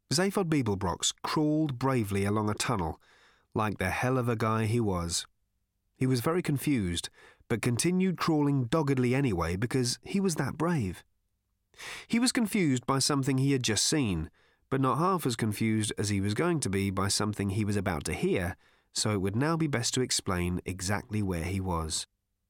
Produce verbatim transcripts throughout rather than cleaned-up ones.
Zaphod Beeblebrox crawled bravely along a tunnel, like the hell of a guy he was. He was very confused, but continued crawling doggedly anyway because he was that brave. He was confused by something he had just seen, but not half as confused as he was going to be by something he was about to hear, so it would now be best to explain exactly where he was.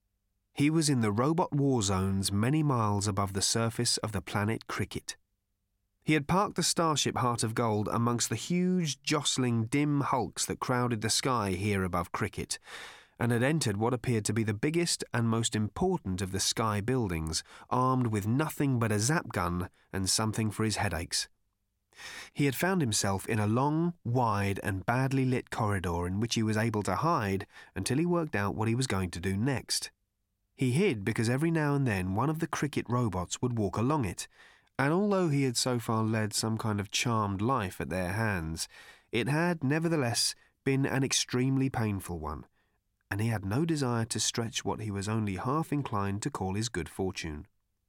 He was in the robot war zones many miles above the surface of the planet Cricket. He had parked the starship Heart of Gold amongst the huge, jostling, dim hulks that crowded the sky here above Cricket, and had entered what appeared to be the biggest and most important of the sky buildings, armed with nothing but a zap gun and something for his headaches. He had found himself in a long, wide and badly lit corridor in which he was able to hide until he worked out what he was going to do next. He hid because every now and then one of the Cricket robots would walk along it, and although he had so far led some kind of charmed life at their hands, it had nevertheless been an extremely painful one, and he had no desire to stretch what he was only half inclined to call his good fortune.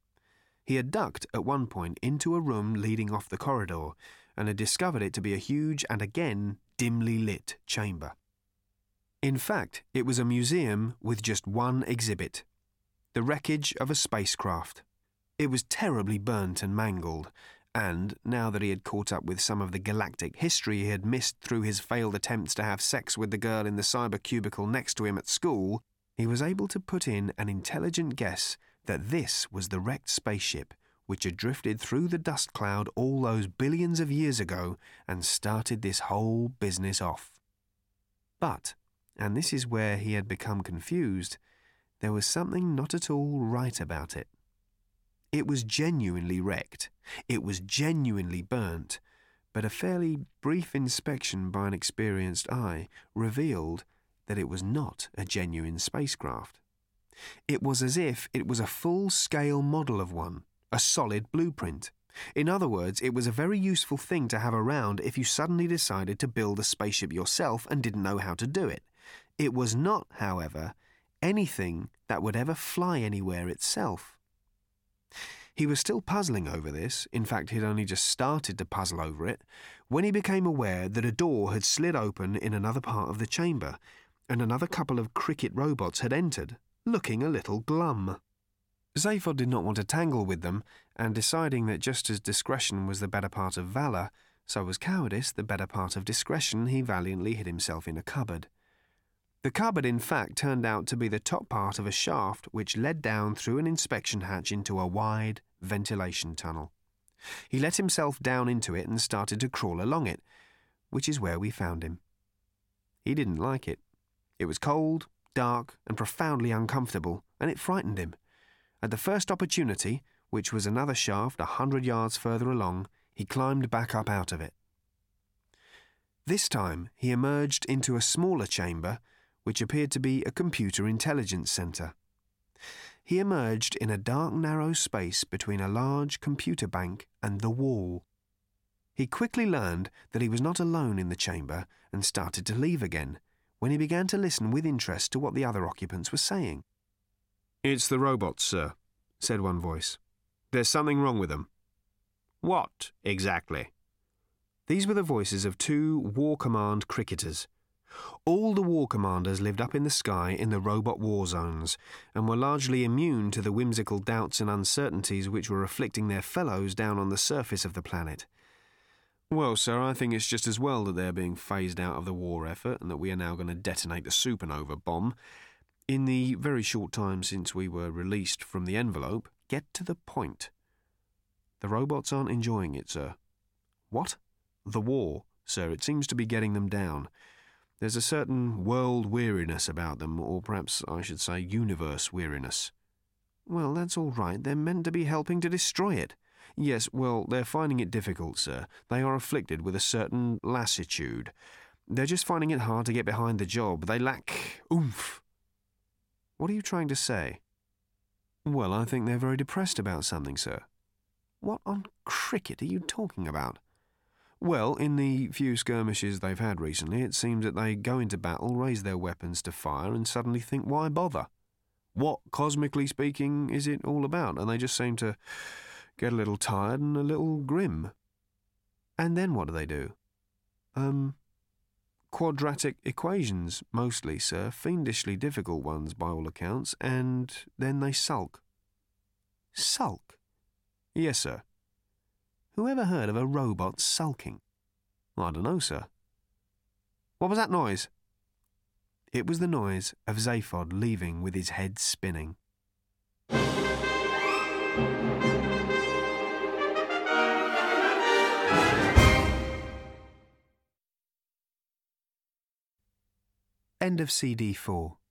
He had ducked at one point into a room leading off the corridor, and had discovered it to be a huge and again dimly lit chamber. In fact, it was a museum with just one exhibit: the wreckage of a spacecraft. It was terribly burnt and mangled, and, now that he had caught up with some of the galactic history he had missed through his failed attempts to have sex with the girl in the cyber cubicle next to him at school, he was able to put in an intelligent guess that this was the wrecked spaceship which had drifted through the dust cloud all those billions of years ago and started this whole business off. But, and this is where he had become confused, there was something not at all right about it. It was genuinely wrecked, it was genuinely burnt, but a fairly brief inspection by an experienced eye revealed that it was not a genuine spacecraft. It was as if it was a full-scale model of one, a solid blueprint. In other words, it was a very useful thing to have around if you suddenly decided to build a spaceship yourself and didn't know how to do it. It was not, however, anything that would ever fly anywhere itself. He was still puzzling over this, in fact he'd only just started to puzzle over it, when he became aware that a door had slid open in another part of the chamber, and another couple of Cricket robots had entered, looking a little glum. Zaphod did not want to tangle with them, and deciding that just as discretion was the better part of valour, so was cowardice the better part of discretion, he valiantly hid himself in a cupboard. The cupboard, in fact, turned out to be the top part of a shaft which led down through an inspection hatch into a wide ventilation tunnel. He let himself down into it and started to crawl along it, which is where we found him. He didn't like it. It was cold, dark, and profoundly uncomfortable, and it frightened him. At the first opportunity, which was another shaft a hundred yards further along, he climbed back up out of it. This time he emerged into a smaller chamber, which appeared to be a computer intelligence centre. He emerged in a dark, narrow space between a large computer bank and the wall. He quickly learned that he was not alone in the chamber and started to leave again, when he began to listen with interest to what the other occupants were saying. "It's the robots, sir," said one voice. "There's something wrong with them." "What, exactly?" These were the voices of two War Command cricketers. All the war commanders lived up in the sky in the robot war zones, and were largely immune to the whimsical doubts and uncertainties which were afflicting their fellows down on the surface of the planet. "Well, sir, I think it's just as well that they're being phased out of the war effort and that we are now going to detonate the supernova bomb. In the very short time since we were released from the envelope, get to the point. The robots aren't enjoying it, sir." "What?" "The war, sir. It seems to be getting them down. There's a certain world weariness about them, or perhaps I should say universe weariness." "Well, that's all right. They're meant to be helping to destroy it." "Yes, well, they're finding it difficult, sir. They are afflicted with a certain lassitude. They're just finding it hard to get behind the job. They lack oomph." "What are you trying to say?" "Well, I think they're very depressed about something, sir." "What on cricket are you talking about?" "Well, in the few skirmishes they've had recently, it seems that they go into battle, raise their weapons to fire, and suddenly think, why bother? What, cosmically speaking, is it all about? And they just seem to get a little tired and a little grim." And then what do they do? Um, quadratic equations, mostly, sir. Fiendishly difficult ones, by all accounts. And then they sulk. Sulk? Yes, sir. Who ever heard of a robot sulking? I don't know, sir. What was that noise? It was the noise of Zaphod leaving with his head spinning. End of C D four.